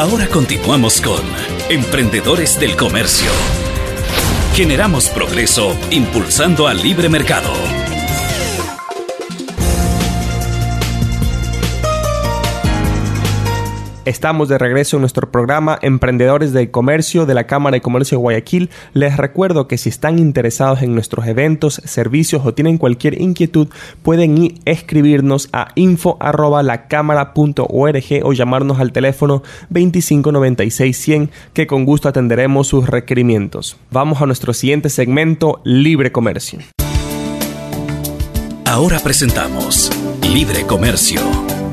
Ahora continuamos con Emprendedores del Comercio. Generamos progreso impulsando al libre mercado. Estamos de regreso en nuestro programa Emprendedores del Comercio de la Cámara de Comercio de Guayaquil. Les recuerdo que si están interesados en nuestros eventos, servicios o tienen cualquier inquietud, pueden escribirnos a info@lacamara.org o llamarnos al teléfono 2596-100, que con gusto atenderemos sus requerimientos. Vamos a nuestro siguiente segmento, Libre Comercio. Ahora presentamos Libre Comercio.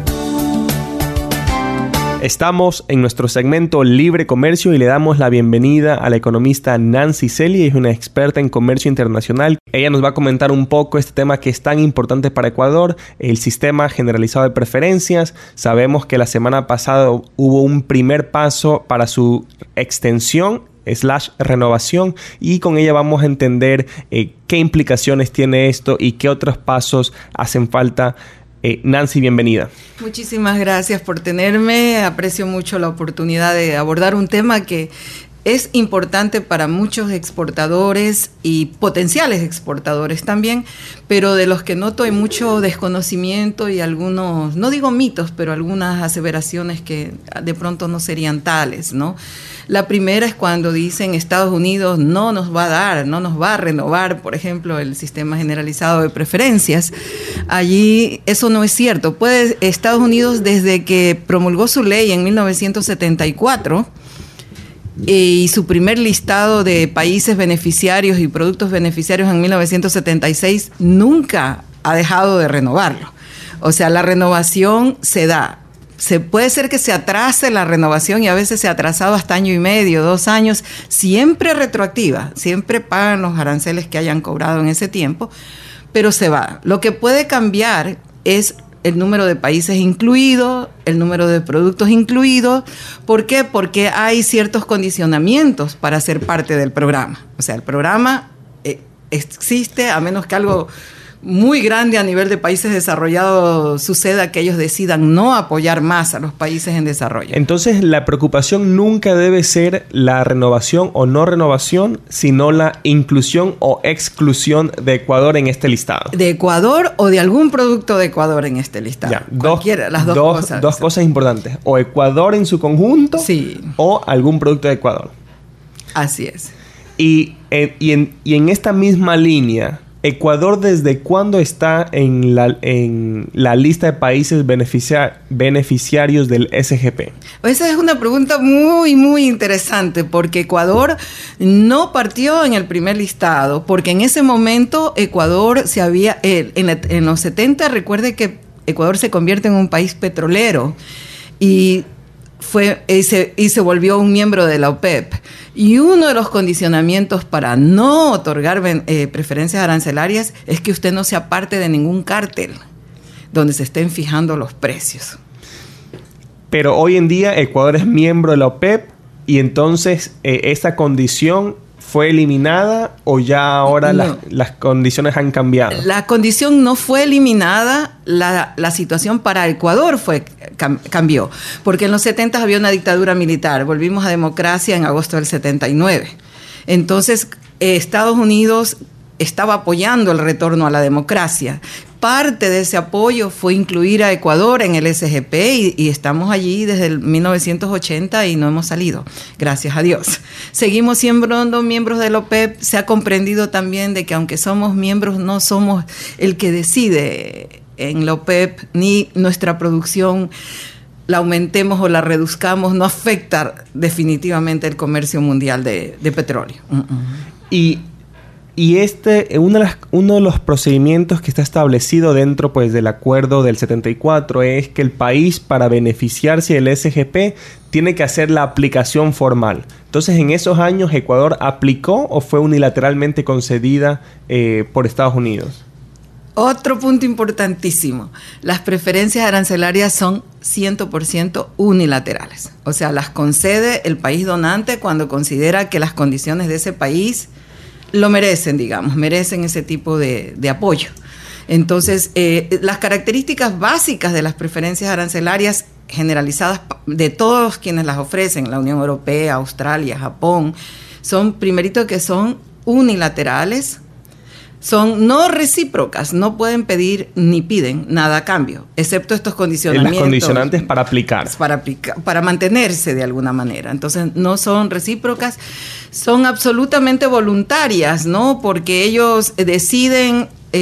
Estamos en nuestro segmento Libre Comercio y le damos la bienvenida a la economista Nancy Celia, es una experta en comercio internacional. Ella nos va a comentar un poco este tema que es tan importante para Ecuador, el sistema generalizado de preferencias. Sabemos que la semana pasada hubo un primer paso para su extensión / renovación, y con ella vamos a entender qué implicaciones tiene esto y qué otros pasos hacen falta. Nancy, bienvenida. Muchísimas gracias por tenerme. Aprecio mucho la oportunidad de abordar un tema que es importante para muchos exportadores y potenciales exportadores también, pero de los que noto hay mucho desconocimiento y algunos, no digo mitos, pero algunas aseveraciones que de pronto no serían tales, ¿no? La primera es cuando dicen Estados Unidos no nos va a dar, no nos va a renovar, por ejemplo, el sistema generalizado de preferencias. Allí eso no es cierto. Estados Unidos, desde que promulgó su ley en 1974, y su primer listado de países beneficiarios y productos beneficiarios en 1976, nunca ha dejado de renovarlo. O sea, la renovación se da. Puede ser que se atrase la renovación y a veces se ha atrasado hasta 1 año y medio, 2 años, siempre retroactiva, siempre pagan los aranceles que hayan cobrado en ese tiempo, pero se va. Lo que puede cambiar es el número de países incluidos, el número de productos incluidos. ¿Por qué? Porque hay ciertos condicionamientos para ser parte del programa. O sea, el programa existe a menos que algo muy grande a nivel de países desarrollados suceda, que ellos decidan no apoyar más a los países en desarrollo. Entonces, la preocupación nunca debe ser la renovación o no renovación, sino la inclusión o exclusión de Ecuador en este listado. De Ecuador o de algún producto de Ecuador en este listado. Ya, las dos cosas importantes. O Ecuador en su conjunto, sí, o algún producto de Ecuador. Así es. Y en esta misma línea, ¿Ecuador desde cuándo está en la lista de países beneficiarios del SGP? Esa es una pregunta muy, muy interesante, porque Ecuador no partió en el primer listado, porque en ese momento Ecuador en los 70, recuerde que Ecuador se convierte en un país petrolero y se volvió un miembro de la OPEP. Y uno de los condicionamientos para no otorgar preferencias arancelarias es que usted no sea parte de ningún cártel donde se estén fijando los precios. Pero hoy en día Ecuador es miembro de la OPEP y entonces esta condición ¿fue eliminada o ya ahora no, las condiciones han cambiado? La condición no fue eliminada, la situación para Ecuador cambió, porque en los 70 había una dictadura militar, volvimos a democracia en agosto del 79. Entonces, Estados Unidos estaba apoyando el retorno a la democracia. Parte de ese apoyo fue incluir a Ecuador en el SGP y estamos allí desde el 1980 y no hemos salido, gracias a Dios. Seguimos siendo miembros de la OPEP. Se ha comprendido también de que aunque somos miembros, no somos el que decide en la OPEP, ni nuestra producción la aumentemos o la reduzcamos, no afecta definitivamente el comercio mundial de petróleo. Y uno de los procedimientos que está establecido dentro del acuerdo del 74 es que el país, para beneficiarse del SGP, tiene que hacer la aplicación formal. Entonces, ¿en esos años Ecuador aplicó o fue unilateralmente concedida por Estados Unidos? Otro punto importantísimo. Las preferencias arancelarias son 100% unilaterales. O sea, las concede el país donante cuando considera que las condiciones de ese país lo merecen, merecen ese tipo de apoyo. Entonces, las características básicas de las preferencias arancelarias generalizadas de todos quienes las ofrecen, la Unión Europea, Australia, Japón, son, primerito, que son unilaterales, son no recíprocas, no pueden pedir ni piden nada a cambio, excepto estos condicionamientos. Las condicionantes para aplicar. Para mantenerse de alguna manera. Entonces, no son recíprocas, son absolutamente voluntarias, ¿no? Porque ellos deciden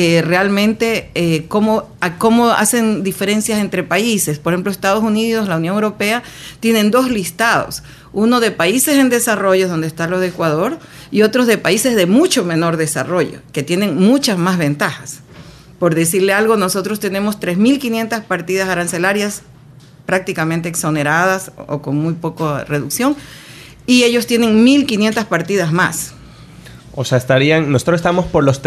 realmente cómo hacen diferencias entre países. Por ejemplo, Estados Unidos, la Unión Europea, tienen 2 listados. Uno de países en desarrollo, donde está lo de Ecuador, y otros de países de mucho menor desarrollo, que tienen muchas más ventajas. Por decirle algo, nosotros tenemos 3.500 partidas arancelarias prácticamente exoneradas o con muy poca reducción, y ellos tienen 1.500 partidas más. O sea, nosotros estamos por los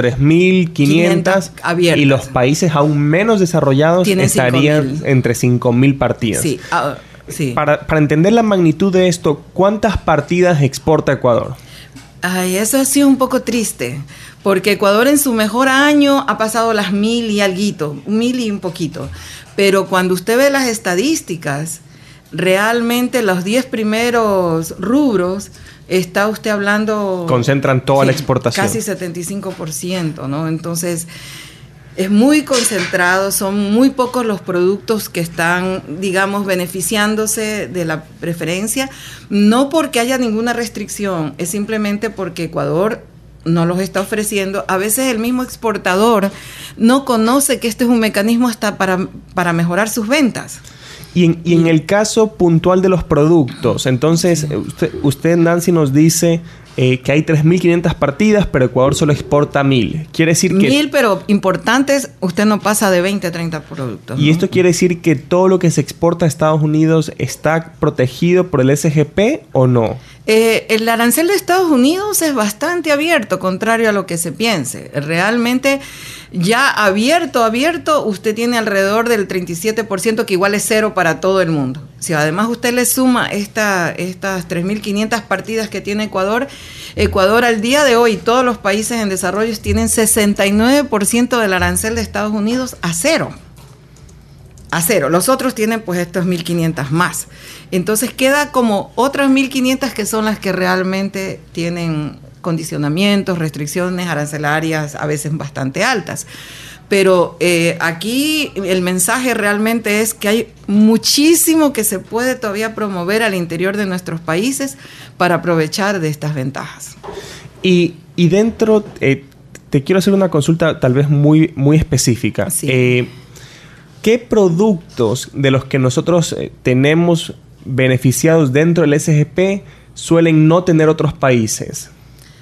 3.500 abiertas. Y los países aún menos desarrollados estarían 5.000. Entre 5.000 partidas. Sí, sí. Para entender la magnitud de esto, ¿cuántas partidas exporta Ecuador? Ay, eso ha sido un poco triste, porque Ecuador en su mejor año ha pasado las 1.000 y alguito, 1.000 y un poquito. Pero cuando usted ve las estadísticas, realmente los 10 primeros rubros, está usted hablando... Concentran toda la exportación. Casi 75%, ¿no? Entonces, es muy concentrado, son muy pocos los productos que están, digamos, beneficiándose de la preferencia, no porque haya ninguna restricción, es simplemente porque Ecuador no los está ofreciendo. A veces el mismo exportador no conoce que este es un mecanismo hasta para mejorar sus ventas. Y en el caso puntual de los productos, entonces usted Nancy, nos dice que hay 3.500 partidas, pero Ecuador solo exporta 1.000. Quiere decir que... 1.000, pero importantes, usted no pasa de 20 a 30 productos. ¿Y ¿no? esto quiere decir que todo lo que se exporta a Estados Unidos está protegido por el SGP o no? El arancel de Estados Unidos es bastante abierto, contrario a lo que se piense. Realmente, ya abierto, usted tiene alrededor del 37%, que igual es 0 para todo el mundo. Si además usted le suma estas 3.500 partidas que tiene Ecuador al día de hoy, todos los países en desarrollo tienen 69% del arancel de Estados Unidos a 0. A 0. Los otros tienen pues estos 1.500 más. Entonces queda como otras 1.500 que son las que realmente tienen condicionamientos, restricciones arancelarias a veces bastante altas. Pero aquí el mensaje realmente es que hay muchísimo que se puede todavía promover al interior de nuestros países para aprovechar de estas ventajas. Y dentro, te quiero hacer una consulta tal vez muy, muy específica. Sí. ¿Qué productos de los que nosotros tenemos beneficiados dentro del SGP suelen no tener otros países?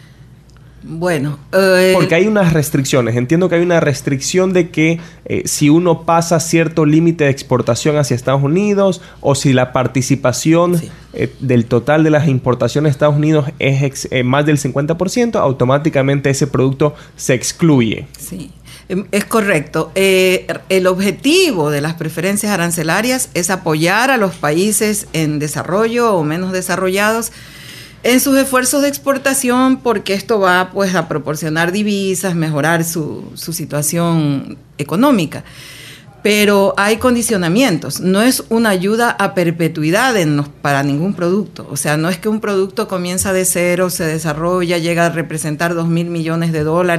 Bueno, porque hay unas restricciones. Entiendo que hay una restricción de que si uno pasa cierto límite de exportación hacia Estados Unidos, o si la participación del total de las importaciones de Estados Unidos es más del 50%, automáticamente ese producto se excluye. Sí. Es correcto. El objetivo de las preferencias arancelarias es apoyar a los países en desarrollo o menos desarrollados en sus esfuerzos de exportación, porque esto va pues a proporcionar divisas, mejorar su situación económica. Pero hay condicionamientos, no es una ayuda a perpetuidad para ningún producto. O sea, no es que un producto comienza de cero, se desarrolla, llega a representar $2.000 millones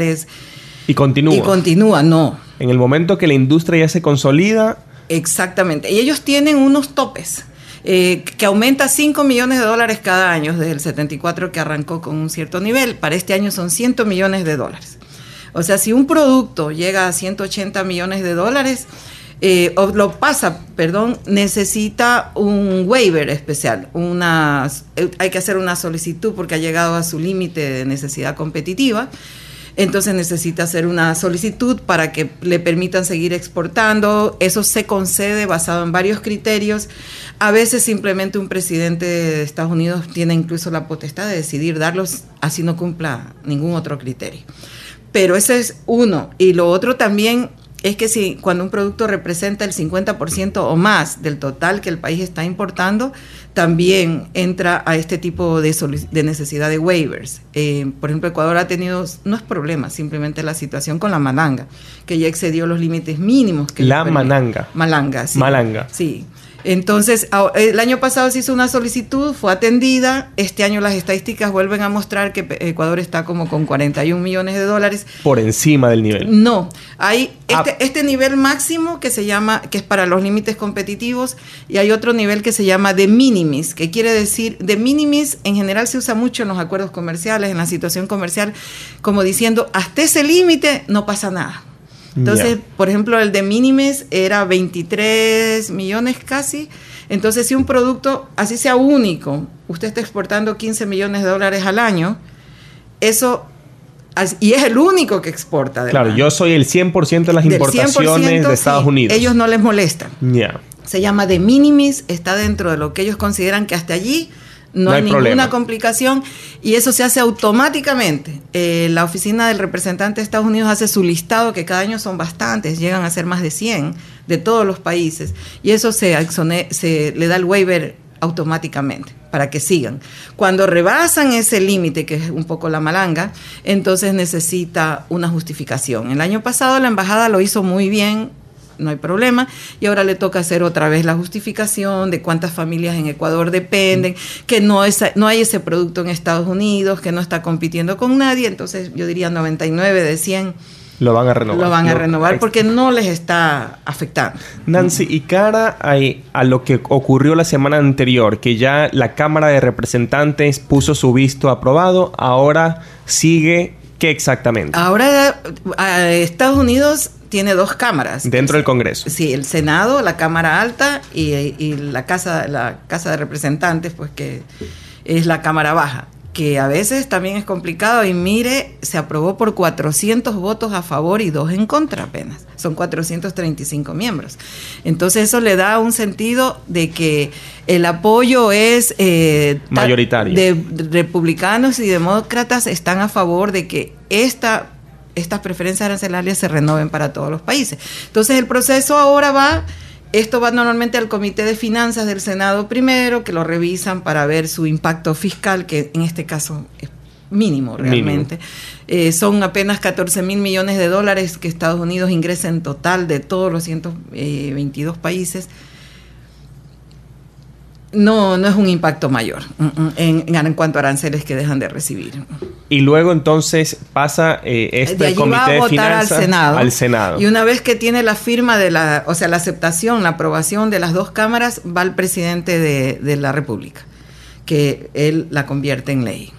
y continúa, no. En el momento que la industria ya se consolida... Exactamente. Y ellos tienen unos topes que aumenta $5 millones cada año, desde el 74 que arrancó con un cierto nivel. Para este año son $100 millones. O sea, si un producto llega a $180 millones, necesita un waiver especial. Hay que hacer una solicitud porque ha llegado a su límite de necesidad competitiva. Entonces necesita hacer una solicitud para que le permitan seguir exportando. Eso se concede basado en varios criterios. A veces simplemente un presidente de Estados Unidos tiene incluso la potestad de decidir darlos, así no cumpla ningún otro criterio. Pero ese es uno. Y lo otro también es que cuando un producto representa el 50% o más del total que el país está importando, también entra a este tipo de necesidad de waivers. Por ejemplo, Ecuador ha tenido, no es problema, simplemente la situación con la malanga, que ya excedió los límites mínimos. Malanga, sí. Malanga. Sí. Entonces, el año pasado se hizo una solicitud, fue atendida. Este año las estadísticas vuelven a mostrar que Ecuador está como con 41 millones de dólares. Por encima del nivel. No, hay este nivel máximo que se llama, que es para los límites competitivos, y hay otro nivel que se llama de minimis, que quiere decir, de minimis en general se usa mucho en los acuerdos comerciales, en la situación comercial, como diciendo, hasta ese límite no pasa nada. Entonces, por ejemplo, el de minimis era 23 millones casi. Entonces, si un producto, así sea único, usted está exportando 15 millones de dólares al año, eso, y es el único que exporta. Además. Claro, yo soy el 100% de las importaciones de Estados Unidos. Ellos no les molestan. Se llama de minimis, está dentro de lo que ellos consideran que hasta allí no hay ninguna complicación, y eso se hace automáticamente. La oficina del representante de Estados Unidos hace su listado, que cada año son bastantes, llegan a ser más de 100 de todos los países, y eso se le da el waiver automáticamente para que sigan. Cuando rebasan ese límite, que es un poco la malanga, entonces necesita una justificación. El año pasado la embajada lo hizo muy bien, no hay problema, y ahora le toca hacer otra vez la justificación de cuántas familias en Ecuador dependen, que no hay ese producto en Estados Unidos, que no está compitiendo con nadie. Entonces yo diría 99 de 100 lo van a renovar. Lo van a renovar porque no les está afectando. Nancy, y cara a lo que ocurrió la semana anterior, que ya la Cámara de Representantes puso su visto aprobado, ahora sigue, ¿qué exactamente? Ahora Estados Unidos tiene dos cámaras. Dentro del Congreso. Sí, el Senado, la Cámara Alta, y la Casa de Representantes, pues que es la Cámara Baja, que a veces también es complicado. Y mire, se aprobó por 400 votos a favor y 2 en contra apenas. Son 435 miembros. Entonces eso le da un sentido de que el apoyo es mayoritario. De republicanos y demócratas están a favor de que estas preferencias arancelarias se renoven para todos los países. Entonces el proceso ahora esto va normalmente al Comité de Finanzas del Senado primero, que lo revisan para ver su impacto fiscal, que en este caso es mínimo realmente. Son apenas 14 mil millones de dólares que Estados Unidos ingresa en total de todos los 122 países. No es un impacto mayor en cuanto a aranceles que dejan de recibir. Y luego entonces pasa este comité de finanzas al Senado. Y una vez que tiene la firma la aceptación, la aprobación de las dos cámaras, va al presidente de la República, que él la convierte en ley.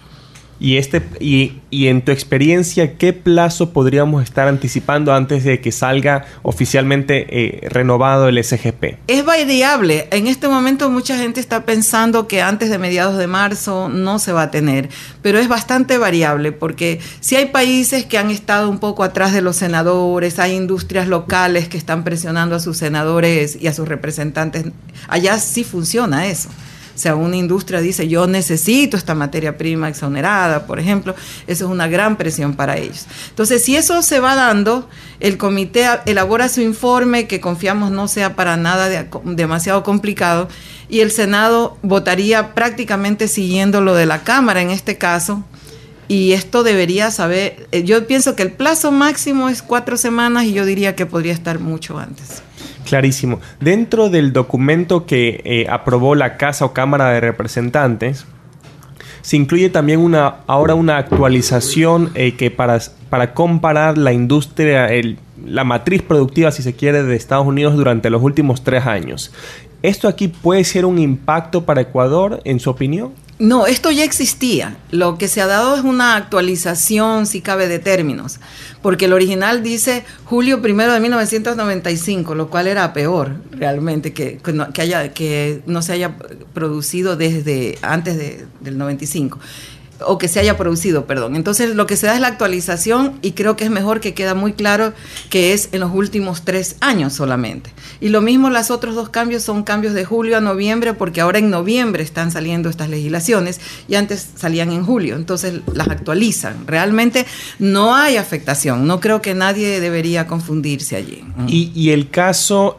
Y en tu experiencia, ¿qué plazo podríamos estar anticipando antes de que salga oficialmente renovado el SGP? Es variable. En este momento mucha gente está pensando que antes de mediados de marzo no se va a tener, pero es bastante variable, porque si hay países que han estado un poco atrás de los senadores, hay industrias locales que están presionando a sus senadores y a sus representantes. Allá sí funciona eso. O sea, una industria dice, yo necesito esta materia prima exonerada, por ejemplo, eso es una gran presión para ellos. Entonces, si eso se va dando, el comité elabora su informe, que confiamos no sea para nada demasiado complicado, y el Senado votaría prácticamente siguiendo lo de la Cámara en este caso, y esto debería saber, yo pienso que el plazo máximo es 4 semanas, y yo diría que podría estar mucho antes. Clarísimo. Dentro del documento que aprobó la Casa o Cámara de Representantes, se incluye también ahora una actualización que para comparar la industria, la matriz productiva, si se quiere, de Estados Unidos durante los últimos 3 años. ¿Esto aquí puede ser un impacto para Ecuador, en su opinión? No, esto ya existía. Lo que se ha dado es una actualización, si cabe, de términos, porque el original dice julio 1 de 1995, lo cual era peor realmente, que no se haya producido desde antes del 95. O que se haya producido, perdón. Entonces lo que se da es la actualización, y creo que es mejor, que queda muy claro que es en los últimos 3 años solamente. Y lo mismo, los otros 2 cambios son cambios de julio a noviembre, porque ahora en noviembre están saliendo estas legislaciones y antes salían en julio, entonces las actualizan. Realmente no hay afectación, no creo que nadie debería confundirse allí. Y el caso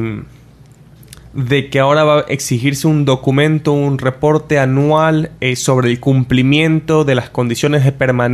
de que ahora va a exigirse un documento, un reporte anual sobre el cumplimiento de las condiciones de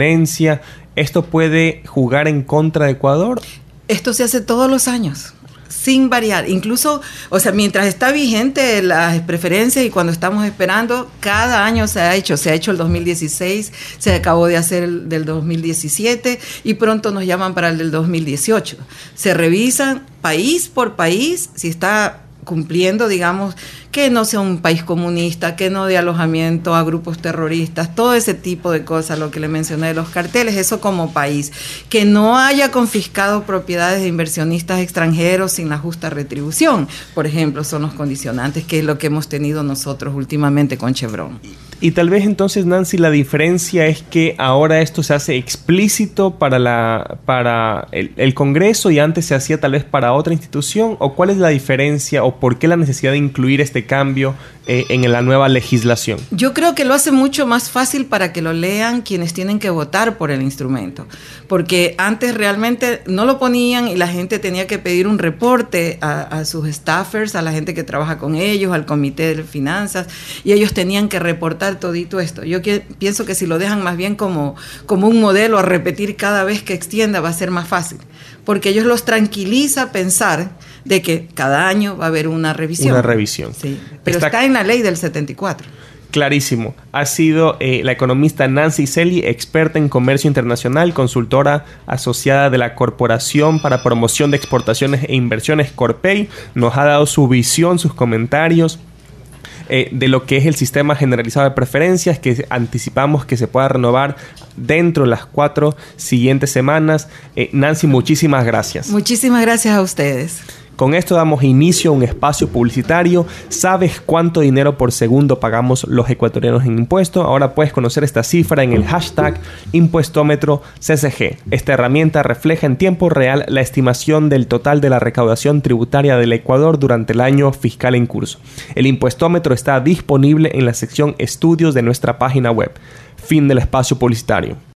permanencia, ¿esto puede jugar en contra de Ecuador? Esto se hace todos los años. sin variar. Incluso, o sea, mientras está vigente las preferencias y cuando estamos esperando, cada año se ha hecho el 2016, se acabó de hacer el del 2017 y pronto nos llaman para el del 2018. Se revisan país por país si está cumpliendo, digamos, que no sea un país comunista, que no dé alojamiento a grupos terroristas, todo ese tipo de cosas, lo que le mencioné de los carteles, eso como país, que no haya confiscado propiedades de inversionistas extranjeros sin la justa retribución, por ejemplo, son los condicionantes, que es lo que hemos tenido nosotros últimamente con Chevron. Y tal vez entonces, Nancy, la diferencia es que ahora esto se hace explícito para el Congreso y antes se hacía tal vez para otra institución, ¿o cuál es la diferencia o por qué la necesidad de incluir este cambio en la nueva legislación? Yo creo que lo hace mucho más fácil para que lo lean quienes tienen que votar por el instrumento, porque antes realmente no lo ponían y la gente tenía que pedir un reporte a sus staffers, a la gente que trabaja con ellos, al comité de finanzas, y ellos tenían que reportar todito esto. Yo pienso que si lo dejan más bien como un modelo a repetir cada vez que extienda, va a ser más fácil, porque ellos los tranquiliza pensar de que cada año va a haber una revisión. Una revisión. Sí, pero está en la ley del 74. Clarísimo. Ha sido la economista Nancy Selye, experta en comercio internacional, consultora asociada de la Corporación para Promoción de Exportaciones e Inversiones, Corpey. Nos ha dado su visión, sus comentarios de lo que es el sistema generalizado de preferencias, que anticipamos que se pueda renovar dentro de las 4 siguientes semanas. Nancy, muchísimas gracias. Muchísimas gracias a ustedes. Con esto damos inicio a un espacio publicitario. ¿Sabes cuánto dinero por segundo pagamos los ecuatorianos en impuestos? Ahora puedes conocer esta cifra en el hashtag impuestómetro CCG. Esta herramienta refleja en tiempo real la estimación del total de la recaudación tributaria del Ecuador durante el año fiscal en curso. El impuestómetro está disponible en la sección Estudios de nuestra página web. Fin del espacio publicitario.